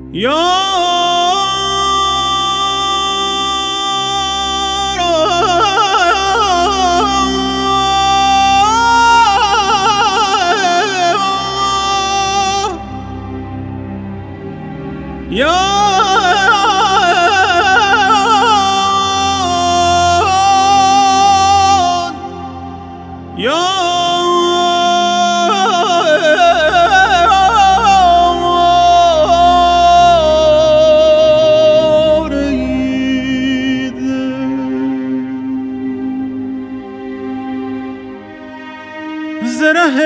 زره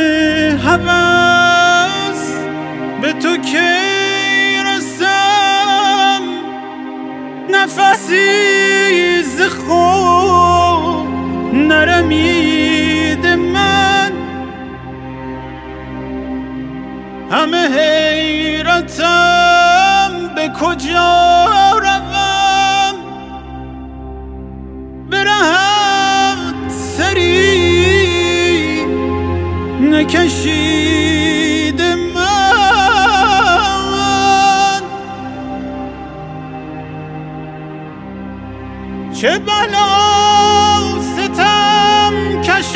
هوس به تو که رسم، نفسی ز خود نرمید من، همه حیرتم به کجا روم، برهم سری نکشید من، چه بلا ستم کش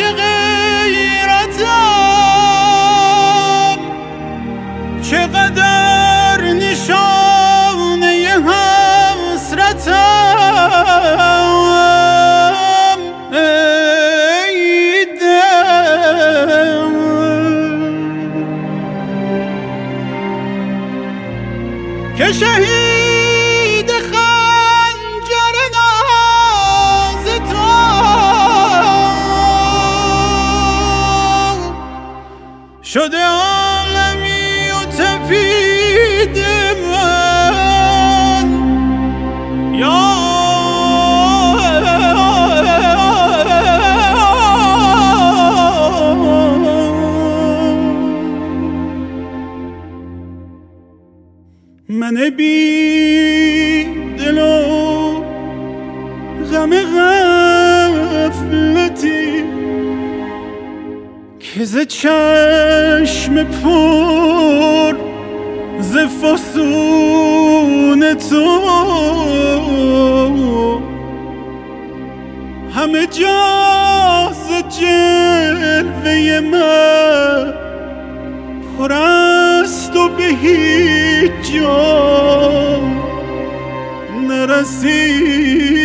غیرتم، چقدر نشانه حسرتم، ای دل که شهید خنجر ناز تو شده عالمی و تپید من، یا من بی دل و غم غفلتی که ز چشم پر ز فسون تو همه جا ز جلوه من پر است و به هیچ جا نرسید.